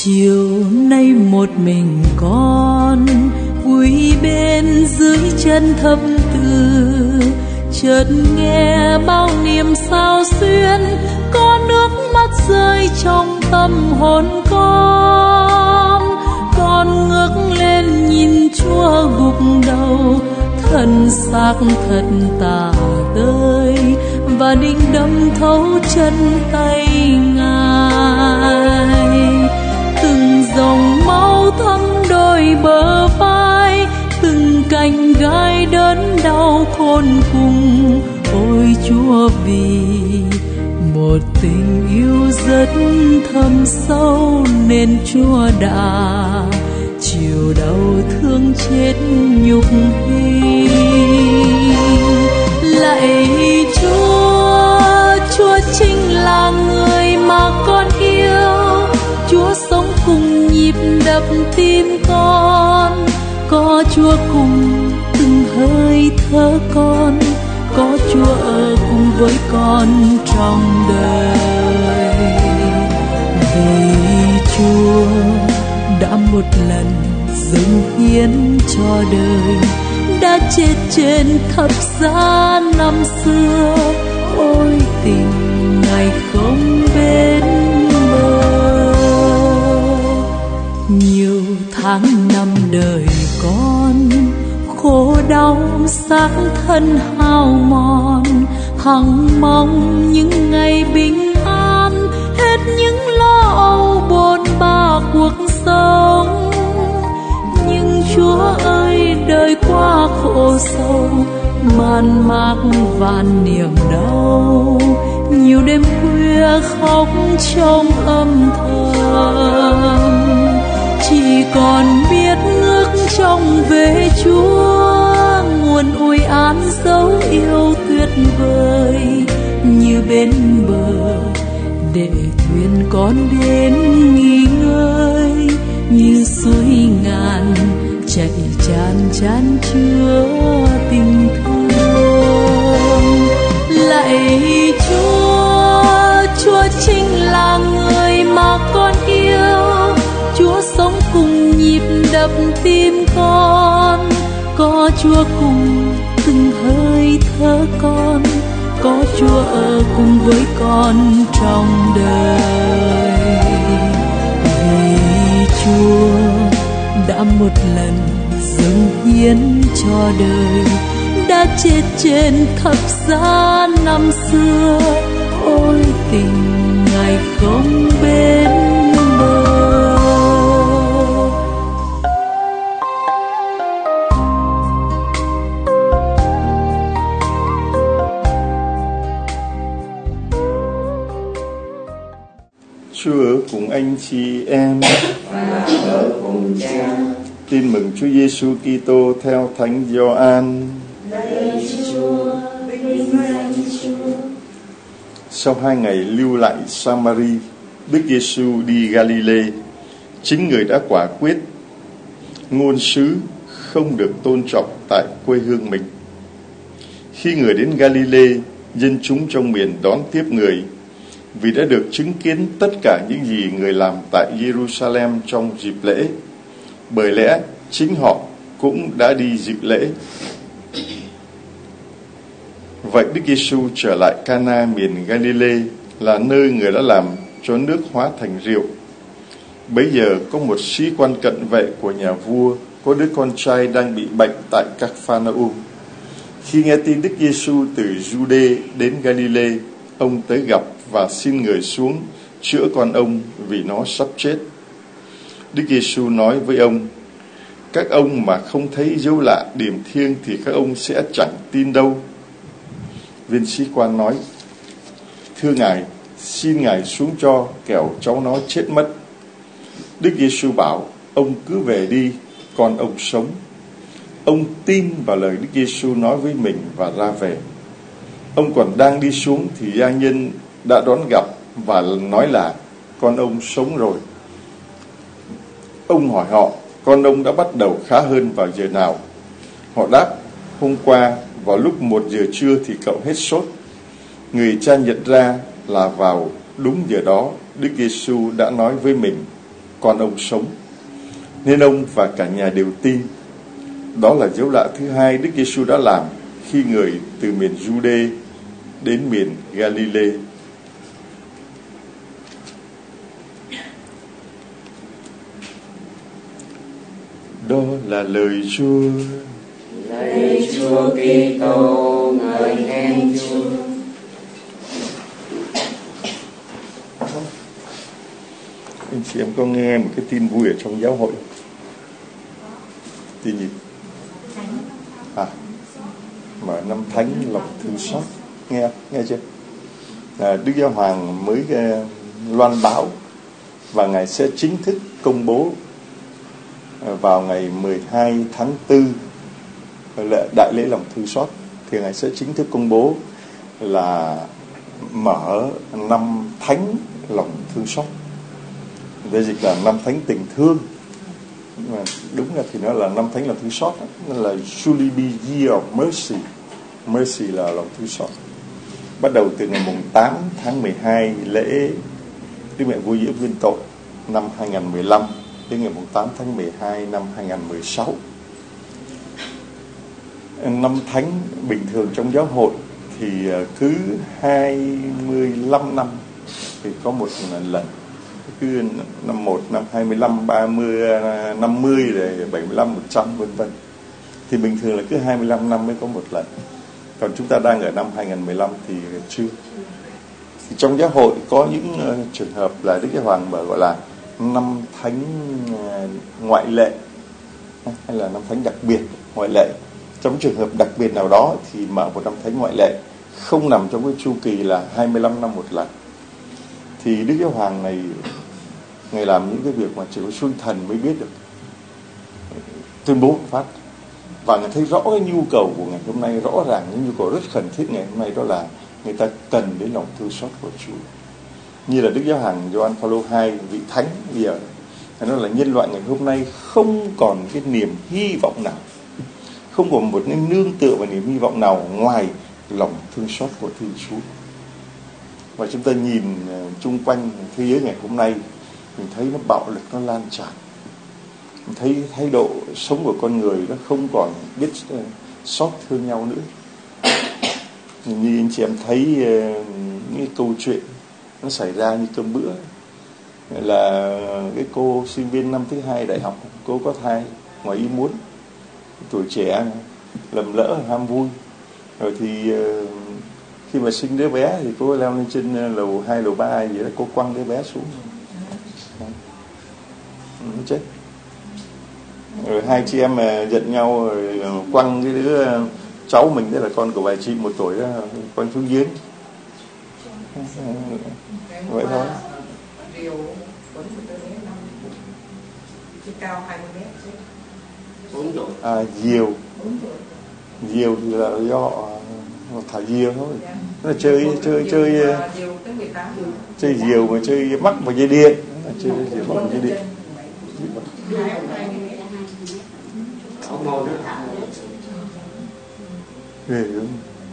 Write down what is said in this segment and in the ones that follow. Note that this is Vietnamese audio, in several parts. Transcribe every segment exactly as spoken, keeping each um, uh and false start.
Chiều nay một mình con quỳ bên dưới chân thập tự, chợt nghe bao niềm sao xuyên, có nước mắt rơi trong tâm hồn con. Con ngước lên nhìn Chúa gục đầu, thân xác thật tả tơi, và định đâm thấu chân tay Ngài. Từng dòng máu thấm đôi bờ vai, từng cành gai đớn đau khôn cùng. Ôi Chúa, vì một tình yêu rất thâm sâu nên Chúa đã chịu đau thương chết nhục hình. Lạy Chúa, Chúa chính là người mà con yêu. Chúa sống cùng nhịp đập tim con, có Chúa cùng từng hơi thở con, có Chúa ở cùng với con trong đời. Vì Chúa đã một lần dâng hiến cho đời, đã chết trên thập giá năm xưa. Ôi tình Ngài không bên bờ. Nhiều tháng năm đời con khổ đau xác thân hao mòn, hằng mong những ngày bình an, hết những lo âu bôn ba cuộc sống. Nhưng Chúa ơi, đời quá khổ sâu, man mác vạn niềm đau, nhiều đêm khuya khóc trong âm thầm. Chỉ còn biết ngước trông về Chúa, nguồn ủi an dấu yêu tuyệt vời như bên bờ, để thuyền con đến nghỉ ngơi, như suối ngàn chạy tràn tràn chứa tình thương. Lạy Chúa, Chúa chính là người mà con yêu. Chúa sống cùng nhịp đập tim con, có Chúa cùng từng hơi thở con, có Chúa ở cùng với con trong đời. Vì Chúa đã một lần dâng hiến cho đời, đã chết trên thập giá năm xưa. Ôi tình Ngài không bên bờ. Chúa ở cùng anh chị em và ở cùng Cha. Tin mừng Chúa Giêsu Kitô theo Thánh Gioan. Lạy Chúa, vinh danh Chúa. Sau hai ngày lưu lại Samari, Đức Giêsu đi Galilee. Chính người đã quả quyết ngôn sứ không được tôn trọng tại quê hương mình. Khi người đến Galilee, dân chúng trong miền đón tiếp người, vì đã được chứng kiến tất cả những gì người làm tại Jerusalem trong dịp lễ. Bởi lẽ chính họ cũng đã đi dự lễ. Vậy Đức Giêsu trở lại Cana miền Galilee, là nơi người đã làm cho nước hóa thành rượu. Bấy giờ có một sĩ quan cận vệ của nhà vua có đứa con trai đang bị bệnh tại Caphanaum. Khi nghe tin Đức Giêsu từ Giu-đê đến Galilee, ông tới gặp và xin người xuống chữa con ông vì nó sắp chết. Đức Giêsu nói với ông: các ông mà không thấy dấu lạ điềm thiêng thì các ông sẽ chẳng tin đâu. Viên sĩ quan nói: thưa Ngài, xin Ngài xuống cho, kẻo cháu nó chết mất. Đức Giêsu bảo: ông cứ về đi, con ông sống. Ông tin vào lời Đức Giêsu nói với mình và ra về. Ông còn đang đi xuống thì gia nhân đã đón gặp và nói là con ông sống rồi. Ông hỏi họ con ông đã bắt đầu khá hơn vào giờ nào. Họ đáp: hôm qua vào lúc một giờ trưa thì cậu hết sốt. Người cha nhận ra là vào đúng giờ đó Đức Giêsu đã nói với mình: con ông sống, nên ông và cả nhà đều tin. Đó là dấu lạ thứ hai Đức Giêsu đã làm khi người từ miền Giu-đê đến miền Ga-li-lê. Đó là lời Chúa. Lạy Chúa Kitô, ngợi khen Chúa. Anh chị em có nghe một cái tin vui ở trong giáo hội? Tin gì? À, mở năm thánh lòng thương xót. Nghe, nghe chưa? À, Đức Giáo Hoàng mới uh, loan báo và Ngài sẽ chính thức công bố uh, vào ngày mười hai tháng tư lễ đại lễ lòng thương xót, thì Ngài sẽ chính thức công bố là mở năm thánh lòng thương xót. Đây dịch là năm thánh tình thương, nhưng mà đúng là thì nó là năm thánh lòng thương xót, nó là Jubilee Year of Mercy. Mercy là lòng thương xót. Bắt đầu từ ngày mùng tám tháng mười hai lễ Đức Mẹ Vô Nhiễm Viên Tội năm hai nghìn mười lăm đến ngày mùng tám tháng mười hai năm hai nghìn mười sáu. Năm thánh bình thường trong giáo hội thì cứ hai mươi lăm năm thì có một lần, cứ năm một, năm hai mươi lăm, ba mươi, năm mươi, rồi bảy mươi lăm, một trăm vân vân. Thì bình thường là cứ hai mươi lăm năm mới có một lần. Còn chúng ta đang ở năm hai nghìn mười lăm thì chưa. Thì trong giáo hội có những uh, trường hợp là Đức Giáo Hoàng mở gọi là năm thánh uh, ngoại lệ hay là năm thánh đặc biệt ngoại lệ. Trong trường hợp đặc biệt nào đó thì mở một năm thánh ngoại lệ, không nằm trong cái chu kỳ là hai mươi lăm năm một lần. Thì Đức Giáo Hoàng này Ngài làm những cái việc mà chỉ có Chúa Thần mới biết được, tuyên bố phát. Và Ngài thấy rõ cái nhu cầu của ngày hôm nay, rõ ràng những nhu cầu rất khẩn thiết ngày hôm nay, đó là người ta cần đến lòng thương xót của Chúa. Như là Đức Giáo Hoàng Gioan Phaolô hai, vị thánh bây giờ, nó là nhân loại ngày hôm nay không còn cái niềm hy vọng nào, không còn một cái nương tựa và niềm hy vọng nào ngoài lòng thương xót của Thiên Chúa. Và chúng ta nhìn chung quanh thế giới ngày hôm nay, mình thấy nó bạo lực, nó lan tràn. Mình thấy thái độ sống của con người nó không còn biết uh, xót thương nhau nữa. Như anh chị em thấy uh, những câu chuyện nó xảy ra như cơm bữa, là cái cô sinh viên năm thứ hai đại học, cô có thai ngoài ý muốn, tuổi trẻ lầm lỡ ham vui, rồi thì uh, khi mà sinh đứa bé thì cô leo lên trên lầu hai, lầu ba gì đó, cô quăng đứa bé xuống, nó chết. Rồi hai chị em mà giận nhau rồi quăng cái đứa cháu mình, tức là con của bà chị một tuổi đó, quăng xuống giếng. Vậy thôi. À, diều diều thì là do thả diều thôi. Nó là chơi chơi chơi chơi diều mà chơi mắc vào dây điện, chơi diều mắc vào dây điện. Ghê lắm.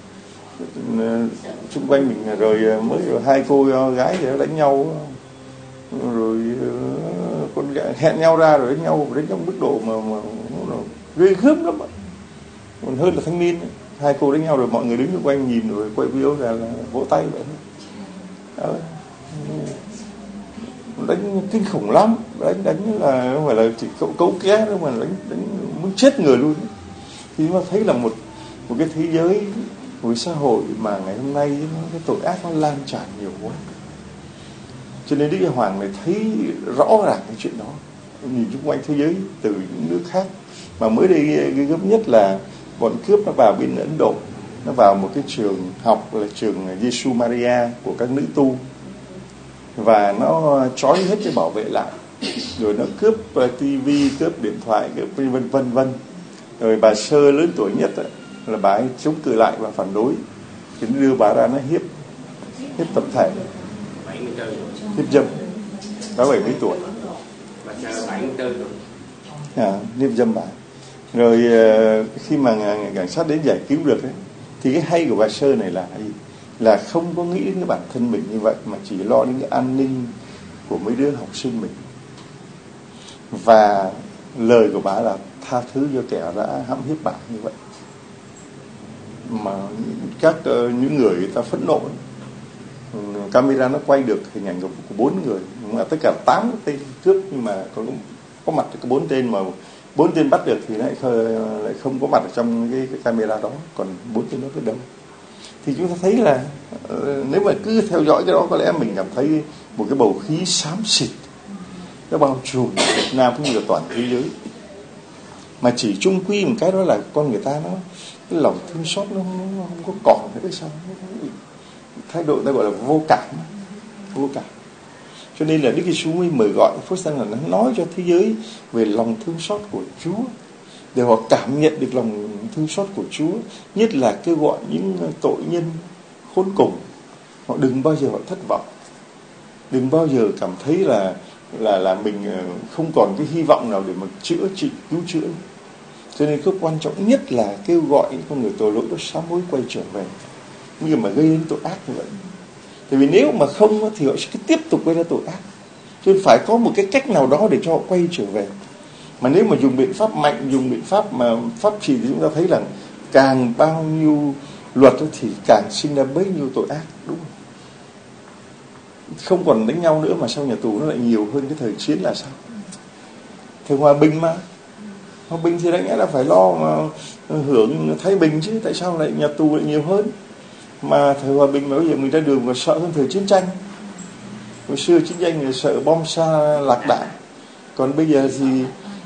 Xung quanh mình rồi mới rồi hai cô gái thì đánh nhau, rồi con gái hẹn nhau ra rồi đánh nhau, đánh trong mức độ mà, mà, mà ghê gớm lắm, còn hơn là thanh niên. Hai cô đánh nhau rồi mọi người đứng xung quanh nhìn rồi quay video ra là vỗ tay vậy đó. Đánh kinh khủng lắm, đánh đánh là không phải là chỉ cấu cấu ké đâu mà đánh đánh muốn chết người luôn. Thì chúng ta thấy là một một cái thế giới, một cái xã hội mà ngày hôm nay cái tội ác nó lan tràn nhiều quá. Cho nên Đức Giáo Hoàng này thấy rõ ràng cái chuyện đó, nhìn xung quanh thế giới từ những nước khác. Mà mới đây cái gấp nhất là bọn cướp nó vào bên Ấn Độ, nó vào một cái trường học là trường Giêsu Maria của các nữ tu, và nó trói hết cái bảo vệ lại, rồi nó cướp tivi, cướp điện thoại, cướp vân vân vân. Rồi bà Sơ lớn tuổi nhất là bà ấy chống cự lại và phản đối, thì nó đưa bà ra nó hiếp hiếp tập thể, hiếp dâm. Bà bảy mấy tuổi, à, hiếp dâm bà. Rồi khi mà cảnh sát đến giải cứu được ấy, thì cái hay của bà Sơ này là là không có nghĩ đến cái bản thân mình như vậy, mà chỉ lo đến cái an ninh của mấy đứa học sinh mình. Và lời của bà là tha thứ cho kẻ đã hãm hiếp bà như vậy. Mà các uh, những người, người ta phẫn nộ, camera nó quay được hình ảnh của, của bốn người, mà tất cả tám tên cướp, nhưng mà có có mặt có bốn tên, mà bốn tên bắt được thì lại không, lại không có mặt ở trong cái, cái camera đó, còn bốn tên đó tới đâu? Thì chúng ta thấy là uh, nếu mà cứ theo dõi cái đó, có lẽ mình cảm thấy một cái bầu khí xám xịt nó bao trùm Việt Nam cũng như là toàn thế giới. Mà chỉ chung quy một cái đó là con người ta nó cái lòng thương xót nó, nó không có còn nữa sao? Thái độ ta gọi là vô cảm, vô cảm. Cho nên là Đức Giêsu mới mời gọi Phước Sang là nó nói cho thế giới về lòng thương xót của Chúa, để họ cảm nhận được lòng thương xót của Chúa. Nhất là kêu gọi những tội nhân khốn cùng, họ đừng bao giờ họ thất vọng, đừng bao giờ cảm thấy là là là mình không còn cái hy vọng nào để mà chữa trị, cứu chữa. Cho nên cái quan trọng nhất là kêu gọi những con người tội lỗi đó sám hối quay trở về, nhưng mà gây đến tội ác như vậy. Tại vì nếu mà không thì họ sẽ tiếp tục gây ra tội ác. Cho nên phải có một cái cách nào đó để cho họ quay trở về. Mà nếu mà dùng biện pháp mạnh, dùng biện pháp mà pháp trì, thì chúng ta thấy là càng bao nhiêu luật thì càng sinh ra bấy nhiêu tội ác, đúng không? Không còn đánh nhau nữa mà sao nhà tù nó lại nhiều hơn cái thời chiến là sao? Thời hòa bình mà, hòa bình thì đáng lẽ là phải lo mà hưởng thái bình chứ, tại sao lại nhà tù lại nhiều hơn? Mà thời hòa bình mà bây giờ mình ra đường mà sợ hơn thời chiến tranh. Hồi xưa chiến tranh thì sợ bom xa lạc đạn, còn bây giờ thì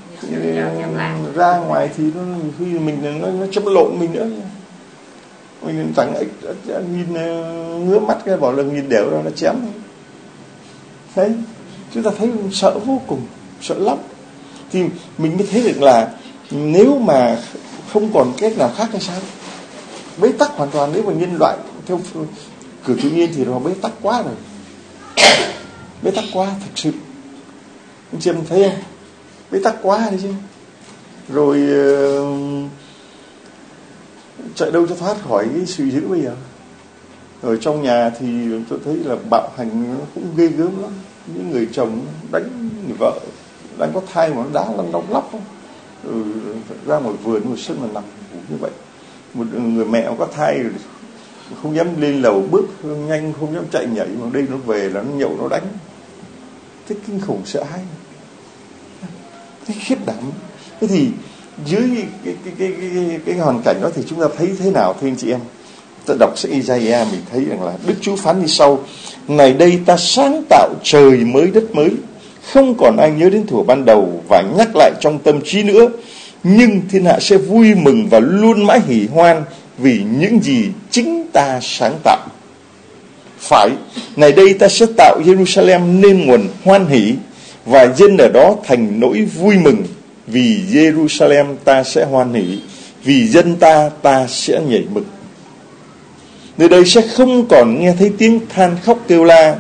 ra ngoài thì nó khi mình nó, nó chấm lộn mình nữa, mình thẳng nhìn ngứa mắt cái bảo là nhìn đều ra nó chém. Đấy, chúng ta thấy sợ vô cùng, sợ lắm. Thì mình mới thấy được là nếu mà không còn cách nào khác hay sao, bế tắc hoàn toàn. Nếu mà nhân loại theo cửa tự nhiên thì nó bế tắc quá rồi, bế tắc quá thực sự. Anh chị em thấy không? Bế tắc quá đấy chứ. Rồi uh, chạy đâu cho thoát khỏi cái sự dữ bây giờ. Ở trong nhà thì tôi thấy là bạo hành nó cũng ghê gớm lắm. Những người chồng đánh người vợ đang có thai mà nó đá lăn đong lóc, ừ, ra một vườn một sân mà nằm như vậy. Một người mẹ có thai rồi không dám lên lầu bước nhanh, không dám chạy nhảy, mà đây nó về là nó nhậu nó đánh. Thế kinh khủng sợ hãi, thế khiếp đảm. Thế thì dưới cái cái cái cái, cái, cái hoàn cảnh đó thì chúng ta thấy thế nào thưa anh chị em? Ta đọc sách Isaiah mình thấy rằng là Đức Chúa phán như sau: này đây ta sáng tạo trời mới đất mới, không còn ai nhớ đến thuở ban đầu và nhắc lại trong tâm trí nữa, nhưng thiên hạ sẽ vui mừng và luôn mãi hỉ hoan vì những gì chính ta sáng tạo. Phải, này đây ta sẽ tạo Jerusalem nên nguồn hoan hỷ, và dân ở đó thành nỗi vui mừng. Vì Jerusalem ta sẽ hoan hỷ, vì dân ta ta sẽ nhảy mừng. Nơi đây sẽ không còn nghe thấy tiếng than khóc kêu la.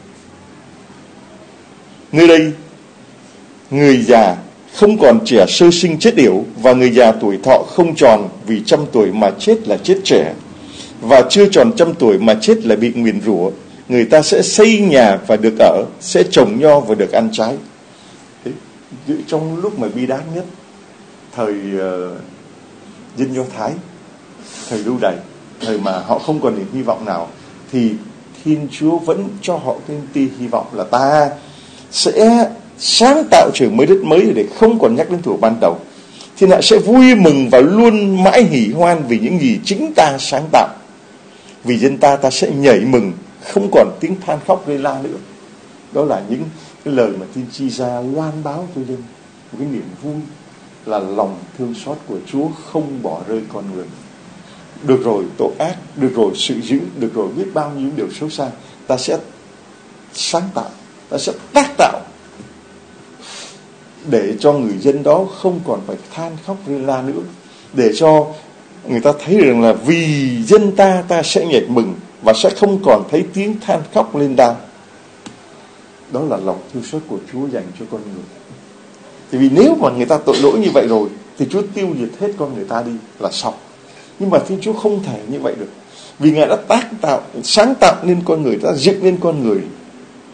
Nơi đây người già không còn trẻ sơ sinh chết yểu, và người già tuổi thọ không tròn, vì trăm tuổi mà chết là chết trẻ, và chưa tròn trăm tuổi mà chết là bị nguyền rủa. Người ta sẽ xây nhà và được ở, sẽ trồng nho và được ăn trái. Thế, trong lúc mà bi đát nhất, thời uh, dân Do Thái, thời lưu đày, thời mà họ không còn niềm hy vọng nào, thì Thiên Chúa vẫn cho họ cái tia hy vọng là ta sẽ sáng tạo trời mới đất mới, để không còn nhắc đến thuở ban đầu. Thiên hạ sẽ vui mừng và luôn mãi hỉ hoan vì những gì chính ta sáng tạo. Vì dân ta ta sẽ nhảy mừng, không còn tiếng than khóc gây la nữa. Đó là những cái lời mà tiên tri ra loan báo cho dân một cái niềm vui, là lòng thương xót của Chúa không bỏ rơi con người. Được rồi tội ác, được rồi sự dữ, được rồi biết bao nhiêu điều xấu xa, ta sẽ sáng tạo, ta sẽ tác tạo để cho người dân đó không còn phải than khóc rên la nữa, để cho người ta thấy rằng là vì dân ta ta sẽ nhảy mừng và sẽ không còn thấy tiếng than khóc lên đau. Đó là lòng thương xót của Chúa dành cho con người. Tại vì nếu mà người ta tội lỗi như vậy rồi thì Chúa tiêu diệt hết con người ta đi là xong. Nhưng mà Thiên Chúa không thể như vậy được, vì Ngài đã tác tạo, sáng tạo nên con người, đã dựng nên con người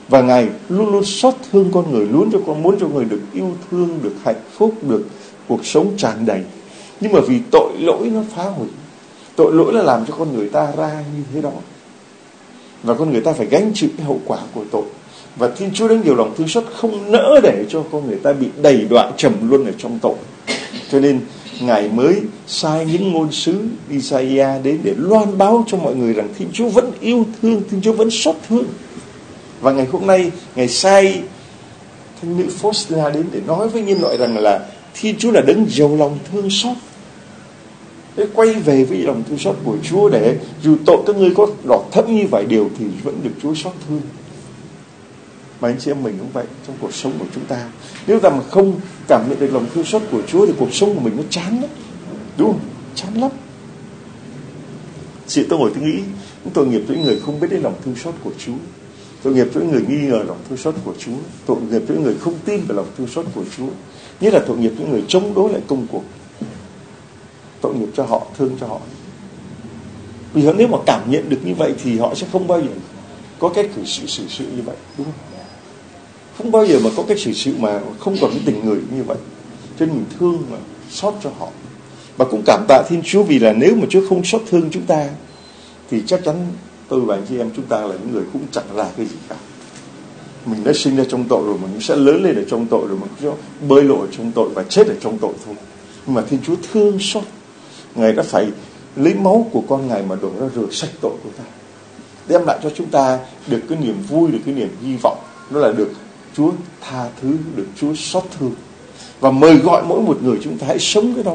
Và Ngài luôn luôn xót thương con người, luôn cho con muốn cho người được yêu thương, được hạnh phúc, được cuộc sống tràn đầy. Nhưng mà vì tội lỗi nó phá hủy. Tội lỗi là làm cho con người ta ra như thế đó. Và con người ta phải gánh chịu cái hậu quả của tội. Và Thiên Chúa đến nhiều lòng thương xót không nỡ để cho con người ta bị đầy đọa trầm luôn ở trong tội. Cho nên Ngài mới sai những ngôn sứ Isaiah đến để loan báo cho mọi người rằng Thiên Chúa vẫn yêu thương, Thiên Chúa vẫn xót thương. Và ngày hôm nay Ngài sai thánh nữ Faustina đến để nói với nhân loại rằng là Thiên Chúa là đấng giàu lòng thương xót. Để quay về với lòng thương xót của Chúa, để dù tội các ngươi có đỏ thẫm như vậy điều thì vẫn được Chúa xót thương. Mà anh chị em mình cũng vậy, trong cuộc sống của chúng ta, nếu ta mà không cảm nhận được lòng thương xót của Chúa thì cuộc sống của mình nó chán lắm, đúng không? Chán lắm. Chị tôi ngồi tôi nghĩ, tội nghiệp cho những người không biết đến lòng thương xót của Chúa, tội nghiệp cho những người nghi ngờ lòng thương xót của Chúa, tội nghiệp cho những người không tin vào lòng thương xót của Chúa, nhất là tội nghiệp cho những người chống đối lại công cuộc. Tội nghiệp cho họ, thương cho họ. Vì họ nếu mà cảm nhận được như vậy thì họ sẽ không bao giờ có cái cử xử xử sự như vậy, đúng không? Không bao giờ mà có cái xử sự mà không còn cái tình người như vậy. Cho nên mình thương mà xót cho họ. Và cũng cảm tạ Thiên Chúa vì là nếu mà Chúa không xót thương chúng ta thì chắc chắn tôi và anh chị em chúng ta là những người cũng chẳng là cái gì cả. Mình đã sinh ra trong tội rồi, mình sẽ lớn lên ở trong tội rồi, mình sẽ bơi lội ở trong tội và chết ở trong tội thôi. Nhưng mà Thiên Chúa thương xót, Ngài đã phải lấy máu của con Ngài mà đổ ra rửa sạch tội của ta, đem lại cho chúng ta được cái niềm vui, được cái niềm hy vọng, đó là được Chúa tha thứ, được Chúa xót thương. Và mời gọi mỗi một người chúng ta hãy sống cái đó.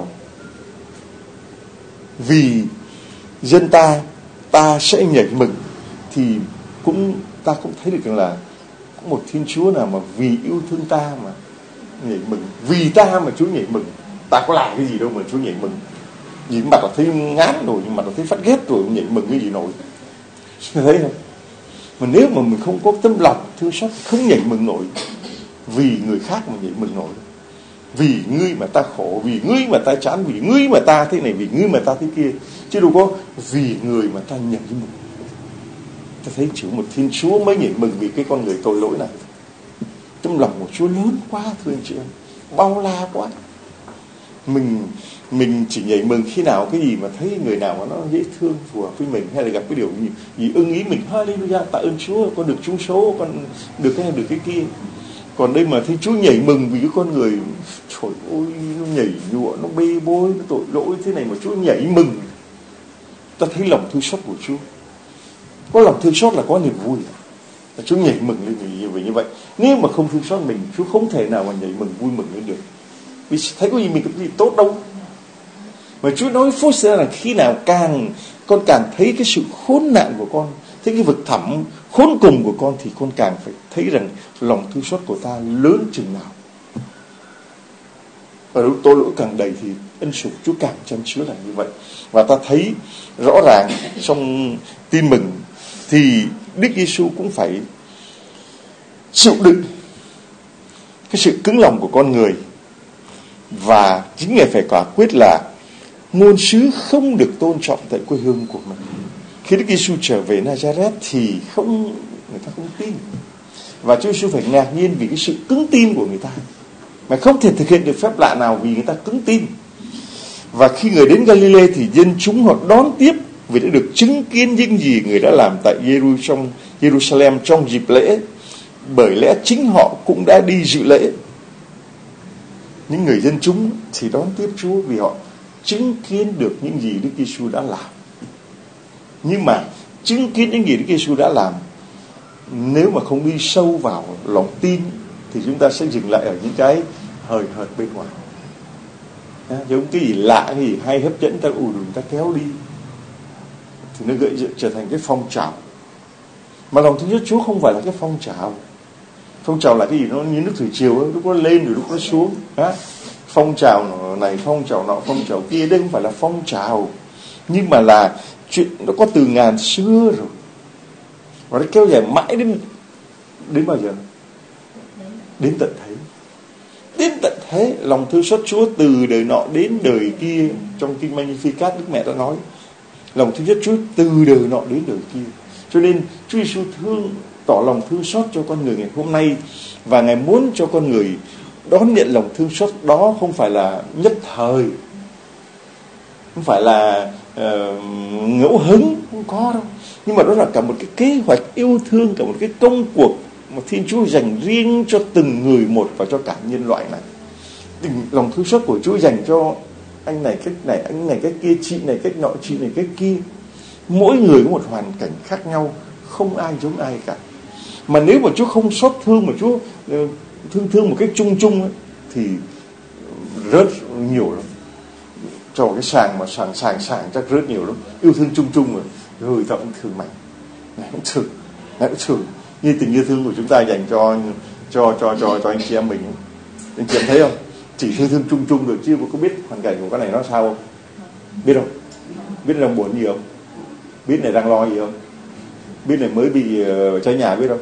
Vì dân ta, ta sẽ nhảy mừng. Thì cũng ta cũng thấy được rằng là có một Thiên Chúa nào mà vì yêu thương ta mà nhảy mừng. Vì ta mà Chúa nhảy mừng. Ta có làm cái gì đâu mà Chúa nhảy mừng. Nhìn mặt là thấy ngán rồi, nhưng mà là thấy phát ghét rồi, nhảy mừng cái gì nổi. Thấy không? Mà nếu mà mình không có tấm lòng thương xót, không nhảy mừng nổi. Vì người khác mà nhảy mừng nổi. Vì ngươi mà ta khổ, vì ngươi mà ta chán, vì ngươi mà ta thế này, vì ngươi mà ta thế kia. Chứ đâu có vì người mà ta nhảy mừng. Ta thấy chỉ một Thiên Chúa mới nhảy mừng vì cái con người tội lỗi này. Tấm lòng của Chúa lớn quá, thưa anh chị em, bao la quá. Mình mình chỉ nhảy mừng khi nào cái gì mà thấy người nào mà nó dễ thương phù hợp với mình, hay là gặp cái điều gì, gì ưng ý mình. Hallelujah, tạ ơn Chúa, con được trúng số, con được cái này được cái kia. Còn đây mà thấy Chúa nhảy mừng vì cái con người trời ơi nó nhảy nhụa, nó bê bối, nó tội lỗi thế này mà Chúa nhảy mừng. Ta thấy lòng thương xót của Chúa. Có lòng thương xót là có niềm vui. Chúa nhảy mừng lên vì, vì như vậy. Nếu mà không thương xót mình, Chúa không thể nào mà nhảy mừng vui mừng lên được. Vì thấy có gì mình có gì tốt đâu. Mà Chúa nói phốt ra là khi nào càng con càng thấy cái sự khốn nạn của con, thấy cái vực thẳm khốn cùng của con, thì con càng phải thấy rằng lòng thương xót của ta lớn chừng nào. Ở lúc tội lỗi càng đầy thì ân sủng Chúa càng chăn chứa là như vậy. Và ta thấy rõ ràng trong tin mừng thì Đức Giêsu cũng phải chịu đựng cái sự cứng lòng của con người. Và chính Ngài phải quả quyết là ngôn sứ không được tôn trọng tại quê hương của mình. Khi Đức Giêsu trở về Nazareth thì không, người ta không tin. Và Chúa Giêsu phải ngạc nhiên vì cái sự cứng tin của người ta, mà không thể thực hiện được phép lạ nào vì người ta cứng tin. Và khi người đến Galilee thì dân chúng họ đón tiếp vì đã được chứng kiến những gì người đã làm tại Jerusalem trong dịp lễ. Bởi lẽ chính họ cũng đã đi dự lễ. Những người dân chúng thì đón tiếp Chúa vì họ chứng kiến được những gì Đức Giêsu đã làm. Nhưng mà chứng kiến những gì Đức Giêsu đã làm, nếu mà không đi sâu vào lòng tin thì chúng ta sẽ dừng lại ở những cái hời hợt bên ngoài. Giống cái gì lạ, cái gì hay hấp dẫn ta ùi đùi ta kéo đi, thì nó gợi trở thành cái phong trào. Mà lòng thương xót Chúa không phải là cái phong trào. Phong trào là cái gì? Nó như nước thủy triều ấy, lúc nó lên rồi lúc nó xuống. Phong trào này, phong trào nọ, phong trào kia. Đây không phải là phong trào, nhưng mà là chuyện nó có từ ngàn xưa rồi, và nó kéo dài mãi đến đến bao giờ? Đến tận thế. Đến tận thế. Lòng thương xót Chúa từ đời nọ đến đời kia. Trong kinh Magnificat Đức Mẹ đã nói lòng thương xót Chúa từ đời nọ đến đời kia. Cho nên Chúa Giêsu thương tỏ lòng thương xót cho con người ngày hôm nay, và Ngài muốn cho con người đón nhận lòng thương xót đó không phải là nhất thời, không phải là uh, ngẫu hứng, không có đâu, nhưng mà đó là cả một cái kế hoạch yêu thương, cả một cái công cuộc mà Thiên Chúa dành riêng cho từng người một và cho cả nhân loại này. Lòng thương xót của Chúa dành cho anh này cách này, anh này cách kia, chị này cách nọ, chị này cách kia. Mỗi người có một hoàn cảnh khác nhau, không ai giống ai cả. Mà nếu mà Chúa không xót thương, mà Chúa thương thương một cách chung chung ấy, thì rất nhiều lắm. Cho cái sàng mà sàng sàng sàng chắc rất nhiều lắm. Yêu thương chung chung rồi, rồi ta cũng thương mày, này cũng thương, này cũng thương. Như tình yêu thương của chúng ta dành cho cho cho cho cho anh chị em mình, anh chị em thấy không? Chỉ thương thương chung chung được chứ có biết hoàn cảnh của cái này nó sao không? Biết không? Biết đang buồn gì không? Biết này đang lo gì không? Biết này mới bị uh, cháy nhà biết không?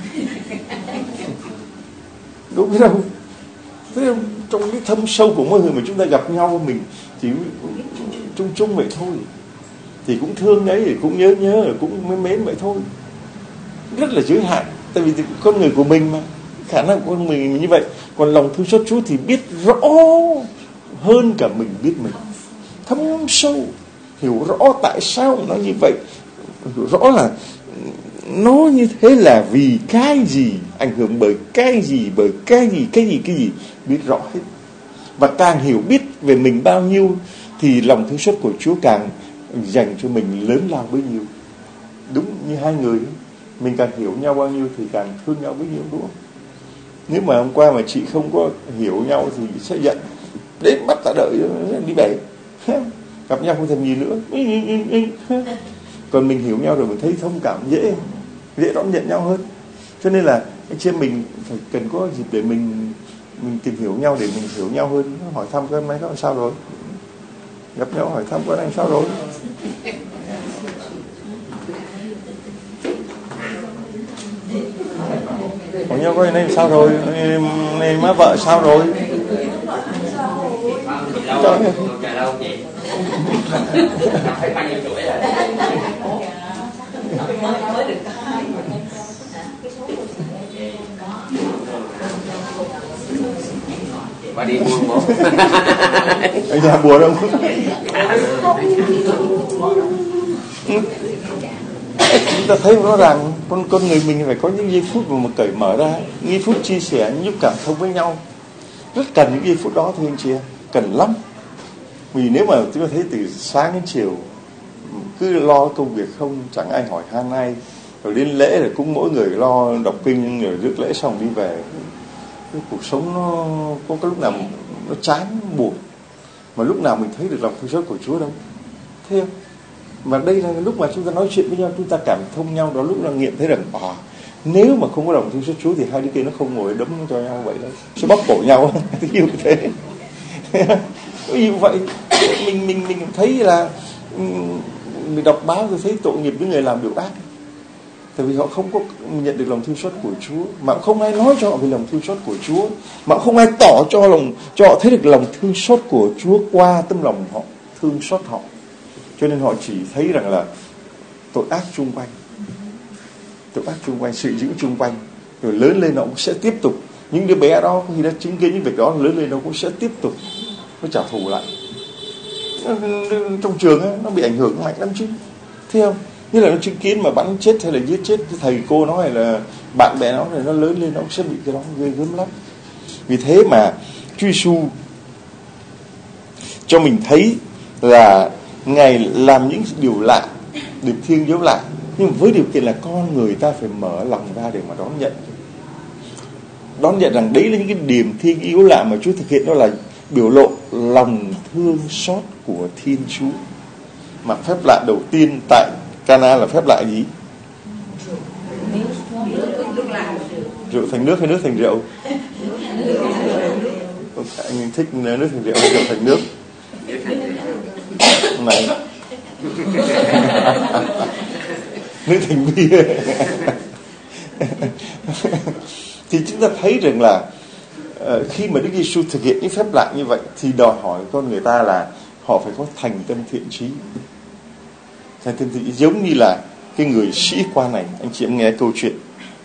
Đúng biết không? Thế không? Trong cái thâm sâu của mỗi người mà chúng ta gặp nhau, mình chỉ chung chung vậy thôi, thì cũng thương đấy, thì cũng nhớ nhớ, cũng mến mến vậy thôi, rất là giới hạn. Tại vì con người của mình mà, khả năng của mình như vậy. Còn lòng thương xót Chúa thì biết rõ hơn cả mình biết mình, thâm sâu, hiểu rõ tại sao nó như vậy, hiểu rõ là nó như thế là vì cái gì, ảnh hưởng bởi cái gì, bởi cái gì, cái gì, cái gì, biết rõ hết. Và càng hiểu biết về mình bao nhiêu thì lòng thương xót của Chúa càng dành cho mình lớn lao bấy nhiêu. Đúng như hai người, mình càng hiểu nhau bao nhiêu thì càng thương nhau bấy nhiêu, đúng không? Nếu mà hôm qua mà chị không có hiểu nhau thì sẽ giận, đến bắt ta đợi đi bể, gặp nhau không thèm gì nữa. Còn mình hiểu nhau rồi mình thấy thông cảm, dễ dễ đón nhận nhau hơn. Cho nên là anh chị em mình phải cần có dịp để mình mình tìm hiểu nhau, để mình hiểu nhau hơn. Hỏi thăm con mấy con sao rồi, gặp nhau hỏi thăm con anh sao rồi. Hỏi nhau coi này sao rồi, này má vợ sao rồi. Cho Bà đi buồn không? Anh nhà buồn không? Chúng ta thấy rõ ràng con con người mình phải có những giây phút mà, mà cởi mở ra, những giây phút chia sẻ, những lúc cảm thông với nhau. Rất cần những giây phút đó thôi anh chị em, cần lắm. Vì nếu mà chúng ta thấy từ sáng đến chiều cứ lo công việc không, chẳng ai hỏi han ai, rồi đến lễ là cũng mỗi người lo đọc kinh rồi rước lễ xong đi về, cái cuộc sống nó có cái lúc nào nó chán buồn, mà lúc nào mình thấy được lòng thương xót của Chúa đâu, thấy không? Mà đây là lúc mà chúng ta nói chuyện với nhau, chúng ta cảm thông nhau, đó lúc là nghiệm thấy rằng à, nếu mà không có lòng thương xót Chúa thì hai đứa kia nó không ngồi đấm cho nhau vậy đâu, sẽ bóp cổ nhau như thế. Như vậy mình mình mình thấy là mình đọc báo tôi thấy tội nghiệp với người làm điều ác, tại vì họ không có nhận được lòng thương xót của Chúa, mà không ai nói cho họ về lòng thương xót của Chúa, mà không ai tỏ cho lòng cho họ thấy được lòng thương xót của Chúa qua tấm lòng họ thương xót họ, cho nên họ chỉ thấy rằng là tội ác chung quanh, tội ác chung quanh, sự dữ chung quanh, rồi lớn lên nó cũng sẽ tiếp tục. Những đứa bé đó khi đã chứng kiến những việc đó, lớn lên nó cũng sẽ tiếp tục nó trả thù lại. Trong trường ấy, nó bị ảnh hưởng mạnh lắm chứ, thấy không? Như là nó chứng kiến mà bắn chết hay là giết chết thầy cô nó hay là bạn bè nó, thì nó lớn lên nó cũng sẽ bị cái đó ghê gớm lắm. Vì thế mà Chúa Giêsu cho mình thấy là Ngài làm những điều lạ, điều thiêng dấu lạ, nhưng với điều kiện là con người ta phải mở lòng ra để mà đón nhận, đón nhận rằng đấy là những cái điểm thiêng yếu lạ mà Chúa thực hiện, đó là biểu lộ lòng thương xót của Thiên Chúa. Mà phép lạ đầu tiên tại Cana là phép lạ gì? Rượu thành nước hay nước thành rượu? Anh thích nước thành rượu hay rượu thành nước? Này. Nước thành bia. Thì chúng ta thấy rằng là uh, khi mà Đức Giêsu thực hiện những phép lạ như vậy thì đòi hỏi con người ta là họ phải có thành tâm thiện trí. Thành tâm thiện trí giống như là cái người sĩ quan này, anh chị em nghe câu chuyện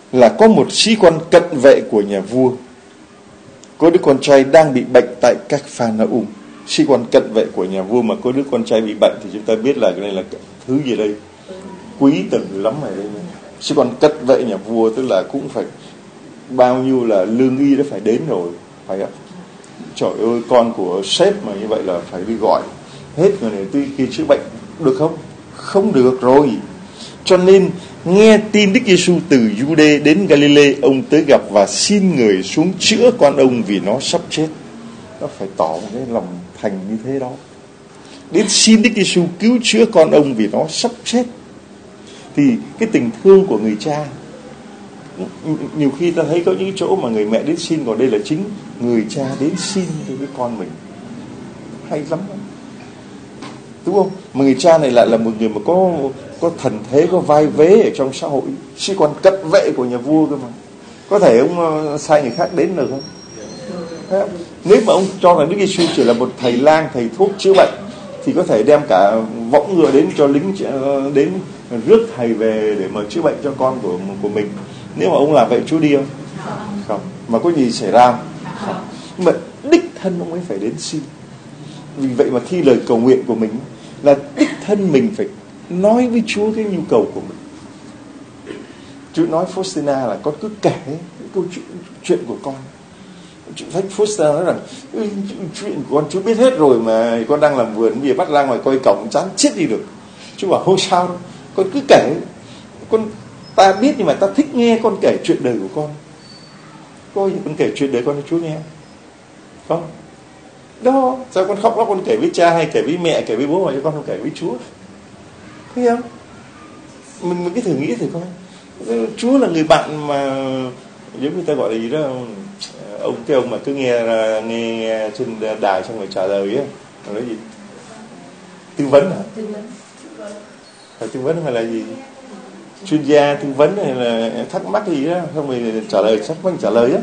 là có một sĩ quan cận vệ của nhà vua, có đứa con trai đang bị bệnh tại Capernaum. Sĩ quan cận vệ của nhà vua mà có đứa con trai bị bệnh thì chúng ta biết là cái này là thứ gì đây? Quý tầng lắm này đây. Sĩ quan cận vệ nhà vua tức là cũng phải bao nhiêu là lương y đã phải đến rồi, phải không? Trời ơi, con của sếp mà như vậy là phải đi gọi hết người này tới kia chữa bệnh, được không? Không được rồi. Cho nên nghe tin Đức Giêsu từ Giu-đê đến Ga-li-lê, ông tới gặp và xin người xuống chữa con ông vì nó sắp chết. Nó phải tỏ một cái lòng thành như thế đó. Đến xin Đức Giêsu cứu chữa con ông vì nó sắp chết. Thì cái tình thương của người cha, nhiều khi ta thấy có những chỗ mà người mẹ đến xin, còn đây là chính người cha đến xin cho cái con mình. Hay lắm, đúng không? Mà người cha này lại là một người mà có có thần thế, có vai vế ở trong xã hội, sĩ quan cận vệ của nhà vua cơ mà. Có thể ông sai người khác đến được không? không? Nếu mà ông cho rằng Đức Giêsu chỉ là một thầy lang, thầy thuốc chữa bệnh, thì có thể đem cả võng ngựa đến cho lính đến rước thầy về để mà chữa bệnh cho con của của mình. Nếu mà ông làm vậy, Chúa đi không? Không. Mà có gì xảy ra không? Nhưng mà đích thân ông ấy phải đến xin. Vì vậy mà khi lời cầu nguyện của mình là đích thân mình phải nói với Chúa cái nhu cầu của mình. Chúa nói Faustina là con cứ kể cái câu chuyện, chuyện của con. Faustina nói rằng chuyện của con Chúa biết hết rồi, mà con đang làm vườn, bây giờ bắt ra ngoài coi cổng chán chết đi được. Chúa bảo không sao đâu, con cứ kể. Con ta biết nhưng mà ta thích nghe con kể chuyện đời của con. Coi con kể chuyện đời con cho Chúa nghe không? Đó, sao con khóc lóc con kể với cha hay kể với mẹ, kể với bố mà cho con không kể với Chúa? Thấy không? Mình, mình cứ thử nghĩ thử coi. Chúa là người bạn mà giống như ta gọi là gì đó, ông cái ông mà cứ nghe nghe, nghe trên đài xong rồi trả lời á, nói gì? Tư vấn hả? Tư vấn. Phải tư vấn hay là gì? Chuyên gia tư vấn hay là thắc mắc gì đó, không rồi trả lời, thắc mắc trả lời á.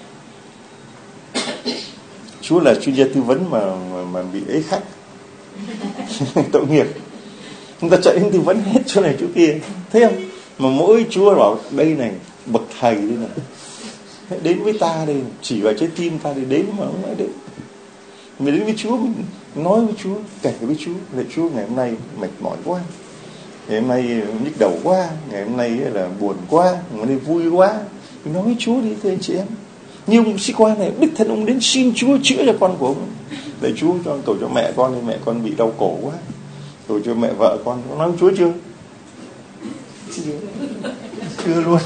Chúa là chuyên gia tư vấn mà mà, mà bị ế khách. Tội nghiệp. Chúng ta chạy đến tư vấn hết chỗ này chỗ kia, thấy không? Mà mỗi Chúa bảo đây này, bậc thầy đây này, đến với ta đây, chỉ vào trái tim ta để đến mà không nói đến. Mình đến với Chúa, mình nói với Chúa, kể với Chúa, lạy Chúa ngày hôm nay mệt mỏi quá, ngày hôm nay nhức đầu quá, ngày hôm nay là buồn quá, ngày hôm nay vui quá, mình nói với Chúa đi thưa anh chị em. Như ông sĩ quan này đích thân ông đến xin Chúa chữa cho con của ông. Để Chúa cho cầu cho mẹ con, thì mẹ con bị đau cổ quá, cầu cho mẹ vợ con. Có nói với Chúa chưa? Chưa, chưa luôn.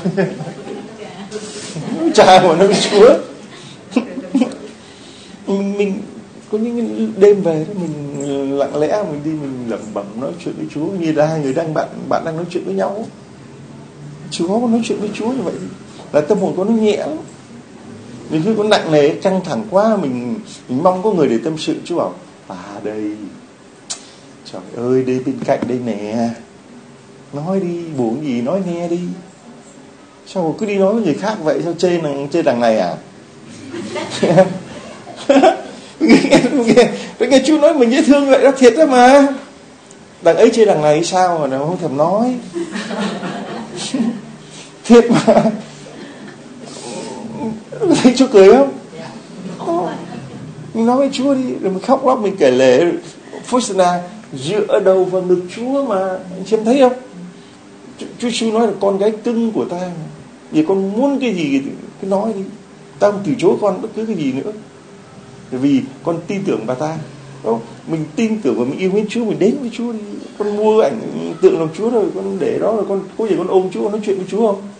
Cha mà nói với Chúa. mình, mình có những đêm về đó, mình lặng lẽ mình đi mình lẩm bẩm nói chuyện với Chúa, như là hai người đang bạn bạn đang nói chuyện với nhau. Chúa có nói chuyện với Chúa như vậy là tâm hồn con nó nhẹ lắm. Mình khi có nặng nề căng thẳng quá, mình mình mong có người để tâm sự. Chúa bảo à đây, trời ơi đây bên cạnh đây nè, nói đi, buồn gì nói nghe đi. Sao mà cứ đi nói với người khác vậy? Sao chê đằng, chê đằng này à? nghe, nghe, nghe Chúa nói mình dễ thương vậy đó, thiệt đó mà. Đằng ấy chê đằng này sao mà nó không thèm nói. Thiệt mà. Thấy Chúa cười không? Không. Mình nói với Chúa đi, rồi mình khóc lóc, mình kể lể. Faustina dựa đầu vào ngực Chúa mà, anh chị em thấy không? Chúa Giêsu nói là con gái cưng của ta, vì con muốn cái gì cứ nói đi, ta không từ chối con bất cứ cái gì nữa, vì con tin tưởng vào ta. Đúng không? Mình tin tưởng và mình yêu mến Chúa, mình đến với Chúa đi. Con mua ảnh tượng lòng Chúa rồi, con để đó rồi, con có gì con ôm Chúa, con nói chuyện với Chúa không?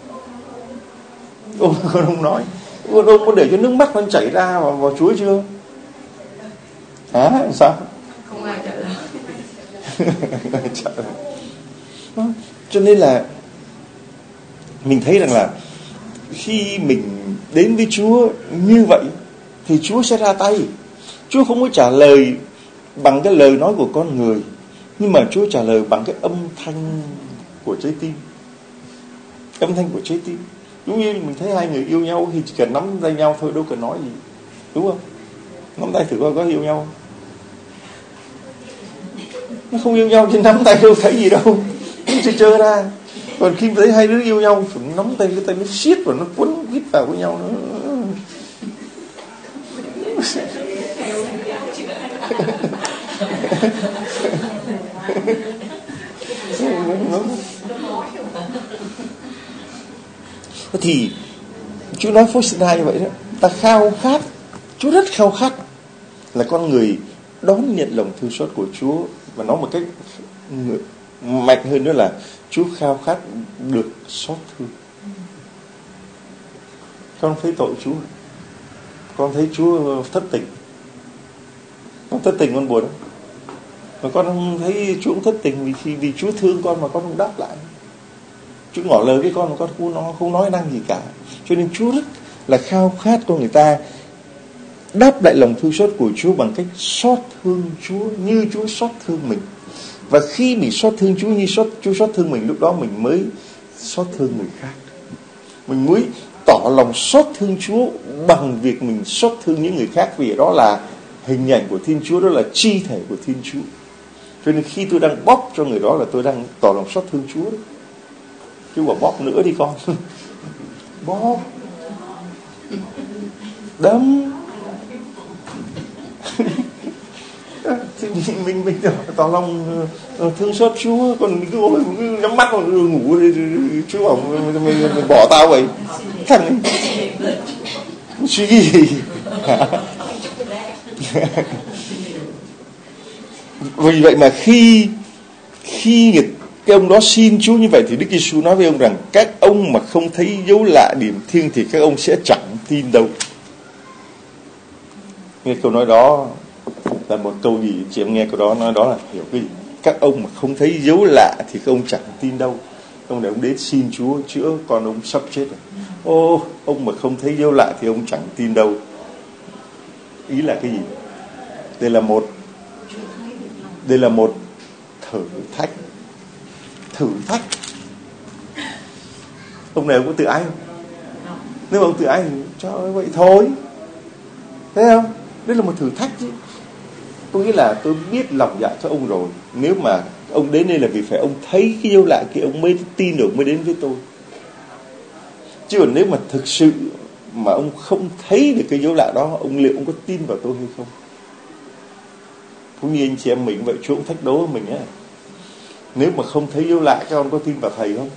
Ôm con không nói. Con ôm, con để cho nước mắt con chảy ra vào, vào Chúa chưa? Hả? Sao? Không ai trả lời. Trả lời. Đó. Cho nên là mình thấy rằng là khi mình đến với Chúa như vậy thì Chúa sẽ ra tay. Chúa không có trả lời bằng cái lời nói của con người, nhưng mà Chúa trả lời bằng cái âm thanh của trái tim. Âm thanh của trái tim. Đúng như mình thấy hai người yêu nhau thì chỉ cần nắm tay nhau thôi, đâu cần nói gì. Đúng không? Nắm tay thử coi có yêu nhau. Nó không yêu nhau chứ nắm tay đâu thấy gì đâu. Nó chơi chơi ra. Còn khi thấy hai đứa yêu nhau, phải nắm tay, cái tay nó siết và nó quấn quýt vào với nhau nữa. Thì Chúa nói phối Sinai như vậy đó, ta khao khát, Chúa rất khao khát là con người đón nhận lòng thương xót của Chúa. Và nói một cách mạnh hơn nữa là Chúa khao khát được xót thương. Con thấy tội Chúa, con thấy Chúa thất tình, con thất tình con buồn không? Mà con không thấy Chúa cũng thất tình vì khi vì Chúa thương con mà con không đáp lại. Chúa ngỏ lời với con mà con không nói, không nói năng gì cả. Cho nên Chúa rất là khao khát con người ta đáp lại lòng thương xót của Chúa bằng cách xót thương Chúa như Chúa xót thương mình. Và khi mình xót thương Chúa như xót, Chúa xót thương mình, lúc đó mình mới xót thương người khác. Mình mới tỏ lòng xót thương Chúa bằng việc mình xót thương những người khác, vì đó là hình ảnh của Thiên Chúa, đó là chi thể của Thiên Chúa. Cho nên khi tôi đang bóp cho người đó là tôi đang tỏ lòng xót thương Chúa đấy. Chứ bảo bóp nữa đi con. Bóp, đấm. Thì mình mình tỏ lòng thương xót Chúa, còn mình cứ ôi mình cứ nhắm mắt mà ngủ thì Chúa bảo mình, mình, mình bỏ tao vậy. Thằng suy nghĩ gì? Vì vậy mà khi khi cái ông đó xin Chúa như vậy thì Đức Giêsu nói với ông rằng các ông mà không thấy dấu lạ điểm thiêng thì các ông sẽ chẳng tin đâu. Nghe câu nói đó là một câu gì? Chị em nghe câu đó nói đó là hiểu cái gì? Các ông mà không thấy dấu lạ thì các ông chẳng tin đâu. Ông này ông đến xin Chúa chữa con ông sắp chết rồi. Ô, ông mà không thấy dấu lạ thì ông chẳng tin đâu. Ý là cái gì? Đây là một Đây là một thử thách. Thử thách. Ông này ông có tự ái không? Nếu mà ông tự ái thì cho vậy thôi. Thấy không? Đây là một thử thách chứ. Tôi nghĩ là tôi biết lòng dạ cho ông rồi. Nếu mà ông đến đây là vì phải ông thấy cái dấu lạ kia ông mới tin được, mới đến với tôi. Chứ còn nếu mà thực sự mà ông không thấy được cái dấu lạ đó, ông liệu ông có tin vào tôi hay không? Cũng như anh chị em mình vậy, Chúa cũng thách đố mình á. Nếu mà không thấy dấu lạ, các ông có tin vào thầy không?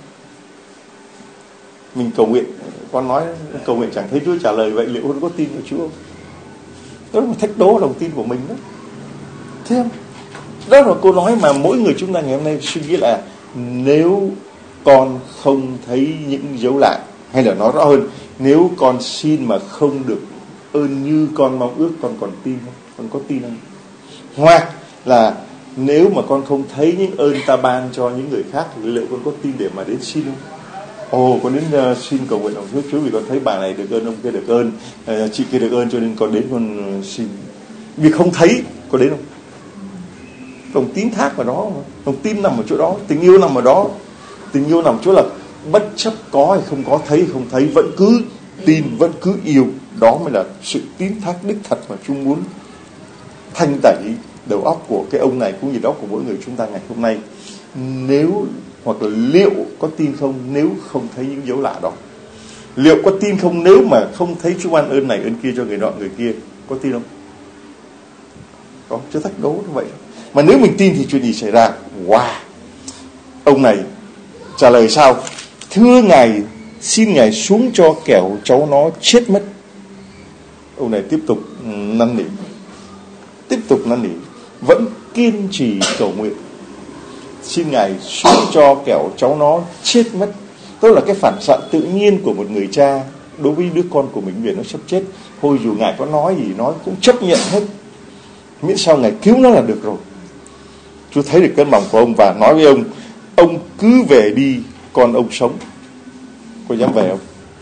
Mình cầu nguyện, con nói cầu nguyện chẳng thấy Chúa trả lời, vậy liệu con có tin vào Chúa không? Đó là một thách đố lòng tin của mình đó. Thế không? Đó là câu nói mà mỗi người chúng ta ngày hôm nay suy nghĩ là nếu con không thấy những dấu lạ, hay là nói rõ hơn, nếu con xin mà không được ơn như con mong ước, con còn tin không? Con có tin không? Hoặc là nếu mà con không thấy những ơn ta ban cho những người khác thì liệu con có tin để mà đến xin không? Ồ, con đến uh, xin cầu nguyện lòng thương Chúa vì con thấy bà này được ơn, ông kia được ơn, uh, chị kia được ơn, cho nên con đến con uh, xin. Vì không thấy, con đến không? Lòng tín thác vào đó mà. Lòng tin nằm ở chỗ đó, tình yêu nằm ở đó. Tình yêu nằm ở chỗ là bất chấp có hay không có, thấy hay không thấy, vẫn cứ tin, vẫn cứ yêu. Đó mới là sự tín thác đích thật mà Chúa muốn thanh tẩy đầu óc của cái ông này cũng như đó của mỗi người chúng ta ngày hôm nay. Nếu hoặc là liệu có tin không nếu không thấy những dấu lạ đó? Liệu có tin không nếu mà không thấy Chúa ban ơn này ơn kia cho người nọ người kia? Có tin không? Có, chưa thách đố như vậy. Mà nếu mình tin thì chuyện gì xảy ra? Wow! Ông này trả lời sao? Thưa Ngài, xin Ngài xuống cho kẻo cháu nó chết mất. Ông này tiếp tục năn nỉ, tiếp tục năn nỉ, vẫn kiên trì cầu nguyện. Xin Ngài xuống cho kẻo cháu nó chết mất. Đó là cái phản xạ tự nhiên của một người cha đối với đứa con của mình vì nó sắp chết. Thôi dù Ngài có nói gì nói cũng chấp nhận hết, miễn sao Ngài cứu nó là được rồi. Chúa thấy được cơn lòng của ông và nói với ông, ông cứ về đi, con ông sống. Có dám về không?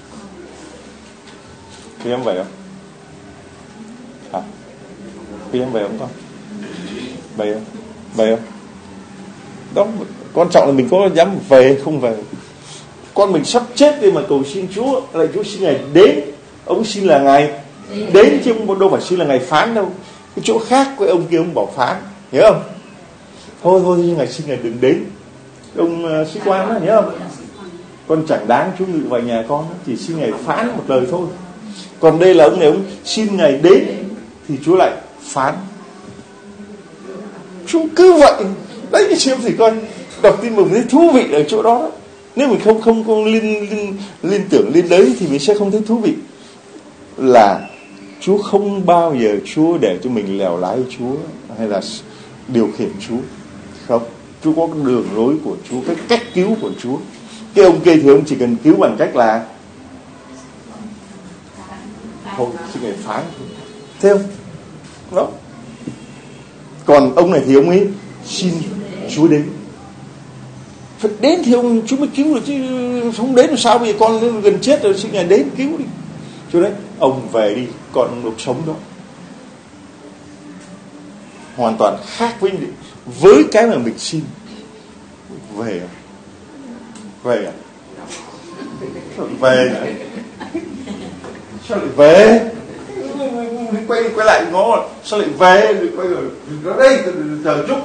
Có dám về không? Hả? Có dám về không con? Về không? Về không? Đó, quan trọng là mình có dám về không về. Con mình sắp chết đi mà cầu xin Chúa, lại Chúa xin Ngài đến. Ông xin là Ngài đến chứ ông đâu phải xin là Ngài phán đâu. Cái chỗ khác với ông kia ông bảo phán, nhớ không? Thôi thôi Ngài xin Ngài đừng đến. Ông uh, sĩ quan đó, nhớ không? con chẳng đáng Chúa ngự vào nhà con, chỉ xin Ngài phán một lời thôi. Còn đây là ông này, ông xin Ngài đến thì Chúa lại phán. Chúa cứ vậy. Đấy, cái chị em thì coi đọc tin mừng thấy thú vị ở chỗ đó. Nếu mình không không không liên liên, liên tưởng liên đới thì mình sẽ không thấy thú vị. Là Chúa không bao giờ Chúa để cho mình lèo lái Chúa hay là điều khiển Chúa. Không, Chúa có cái đường lối của Chúa, cái cách cứu của Chúa. Cái ông kia thì ông chỉ cần cứu bằng cách là thôi xin Ngài phán thôi. Thấy không? Đó. Còn ông này thì ông ấy xin Chúa đến. Phải đến thì ông Chúa mới cứu được chứ không đến làm sao, bây giờ con gần chết rồi, xin Ngài đến cứu đi. Chúa đấy, ông về đi, con được sống đó. Hoàn toàn khác với với cái mà mình xin. Về à? Về à? Về à? Sao lại về? Quay quay lại ngó, sao lại về? Quay rồi, ở đây chờ chút,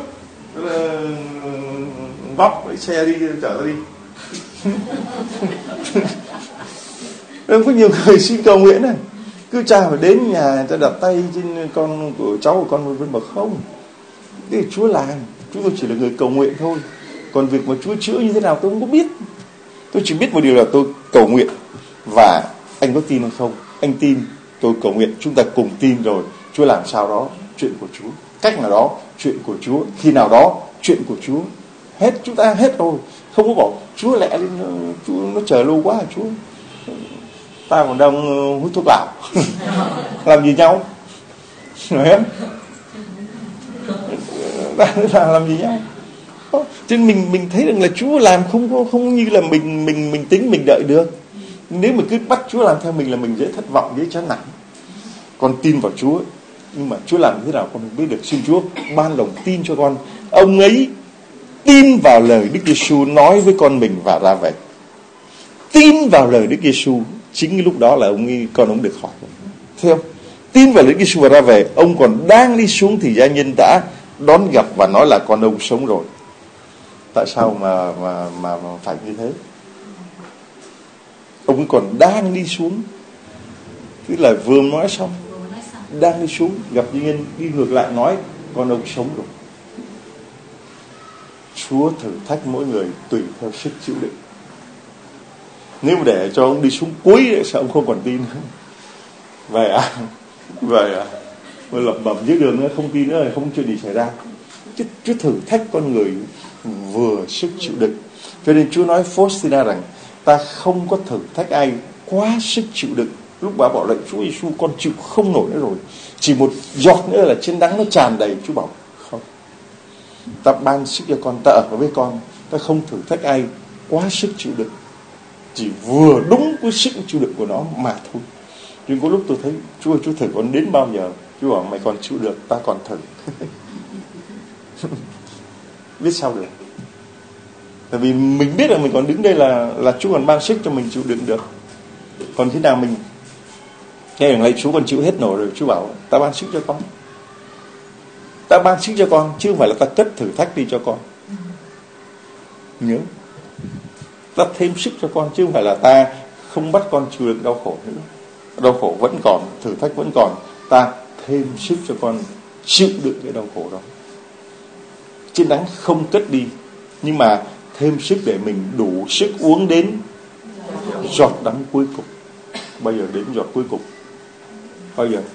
vóc lấy xe đi, chở ta đi. Có nhiều người xin cầu nguyện này, cứ cha phải đến nhà người ta đặt tay trên con của cháu của con vân vân, không. Cái này Chúa làm, chúng tôi chỉ là người cầu nguyện thôi. Còn việc mà Chúa chữa như thế nào tôi không có biết. Tôi chỉ biết một điều là tôi cầu nguyện. Và anh có tin hay không? Anh tin, tôi cầu nguyện, chúng ta cùng tin rồi. Chúa làm sao đó, chuyện của Chúa. Cách nào đó, chuyện của Chúa. Khi nào đó, chuyện của Chúa. Hết, chúng ta hết rồi. Không có bảo Chúa lẹ lên, Chúa nó chờ lâu quá hả Chúa? Ta còn đang hút thuốc lào. Làm gì nhau? Nói em ta làm gì nhau? Cho nên mình mình thấy rằng là Chúa làm không có không như là mình mình mình tính mình đợi được. Nếu mà cứ bắt Chúa làm theo mình là mình dễ thất vọng, dễ chán nản. Con tin vào Chúa, nhưng mà Chúa làm thế nào con không biết được. Xin Chúa ban lòng tin cho con. Ông ấy tin vào lời Đức Giêsu nói với con mình và ra về. Tin vào lời Đức Giêsu, chính cái lúc đó là ông ấy, con ông được khỏi. Thấy không? Tin vào lời Đức Giêsu và ra về. Ông còn đang đi xuống thì gia nhân đã đón gặp và nói là con ông sống rồi. Tại sao mà mà mà, mà phải như thế? Ông còn đang đi xuống, tức là vừa nói xong, đang đi xuống gặp gia nhân, đi ngược lại nói con ông sống rồi. Chúa thử thách mỗi người tùy theo sức chịu đựng. Nếu mà để cho ông đi xuống cuối sao ông không còn tin nữa? Vậy à? Vậy à? Tôi lẩm bẩm dưới đường nữa, không tin nữa, không chuyện gì xảy ra. Chứ, chứ thử thách con người vừa sức chịu đựng. Cho nên Chúa nói Faustina rằng ta không có thử thách ai quá sức chịu đựng. Lúc bà bảo lệnh Chúa Giêsu con chịu không nổi nữa rồi, chỉ một giọt nữa là trên đắng nó tràn đầy. Chúa bảo không, ta ban sức cho con, ta ở với con, ta không thử thách ai quá sức chịu đựng, chỉ vừa đúng với sức chịu đựng của nó mà thôi. Nhưng có lúc tôi thấy Chúa Chúa thử con đến bao giờ? Chúa bảo mày còn chịu được, ta còn thử. Biết sao được? Tại vì mình biết là mình còn đứng đây là là Chúa còn ban sức cho mình chịu đựng được. Còn khi nào mình nghe rằng lại Chúa còn chịu hết nổi rồi, Chúa bảo ta ban sức cho con, ta ban sức cho con, chứ không phải là ta cất thử thách đi cho con. Nhớ, ta thêm sức cho con, chứ không phải là ta không bắt con chịu đựng đau khổ nữa. Đau khổ vẫn còn, thử thách vẫn còn, ta thêm sức cho con chịu đựng cái đau khổ đó. Chiến đắng không cất đi, nhưng mà thêm sức để mình đủ sức uống đến giọt đắng cuối cùng. Bây giờ đến giọt cuối cùng. Bao giờ?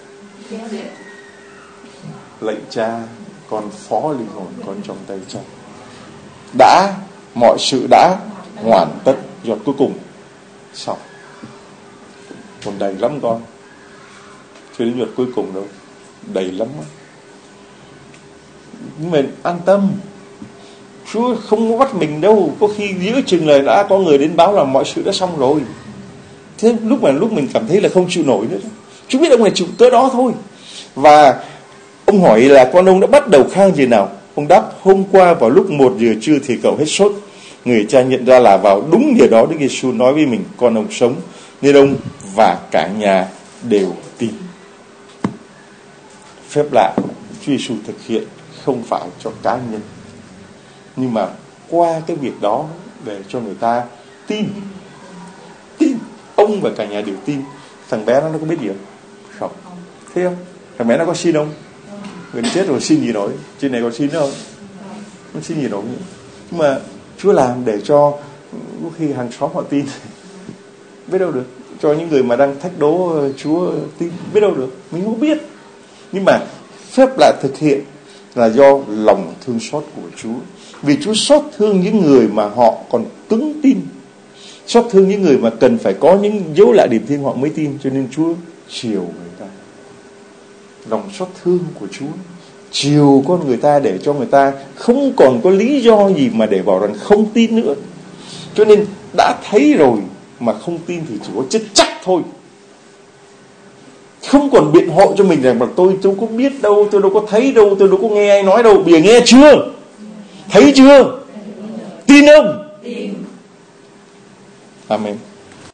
Lạy Cha, con phó linh hồn con trong tay Cha. Đã, mọi sự đã hoàn tất, giọt cuối cùng xong. Còn đầy lắm con. Chưa đến giọt cuối cùng đâu, đầy lắm đó. Nhưng mà an tâm, Chúa không có bắt mình đâu. Có khi giữa chừng là đã có người đến báo là mọi sự đã xong rồi. Thế lúc mà lúc mình cảm thấy là không chịu nổi nữa, Chúa biết ông này chịu tới đó thôi. Và ông hỏi là con ông đã bắt đầu khang gì nào? Ông đáp hôm qua vào lúc một giờ trưa thì cậu hết sốt. Người cha nhận ra là vào đúng giờ đó Đức Giêsu nói với mình con ông sống, nên ông và cả nhà đều tin. Phép lạ Chúa Giêsu thực hiện không phải cho cá nhân, nhưng mà qua cái việc đó để cho người ta tin ông và cả nhà đều tin. Thằng bé nó nó có biết gì không? Không. Thấy không? Thằng bé nó có xin không? Gần chết rồi xin gì nổi. Trên này còn xin nữa không? Nó xin gì nổi. Nhưng mà Chúa làm để cho có khi hàng xóm họ tin. Biết đâu được. Cho những người mà đang thách đố Chúa tin. Biết đâu được. Mình không biết. Nhưng mà phép lạ thực hiện là do lòng thương xót của Chúa. Vì Chúa xót thương những người mà họ còn cứng tin, xót thương những người mà cần phải có những dấu lạ điềm thiên họ mới tin. Cho nên Chúa chiều người ta. Lòng xót thương của Chúa chiều con người ta để cho người ta không còn có lý do gì mà để bảo rằng không tin nữa. Cho nên đã thấy rồi mà không tin thì chỉ có chết chắc thôi. Không còn biện hộ cho mình rằng tôi tôi có biết đâu, tôi đâu có thấy đâu, tôi đâu có nghe ai nói đâu. Bây giờ nghe chưa? Thấy chưa? Tin không? Amen.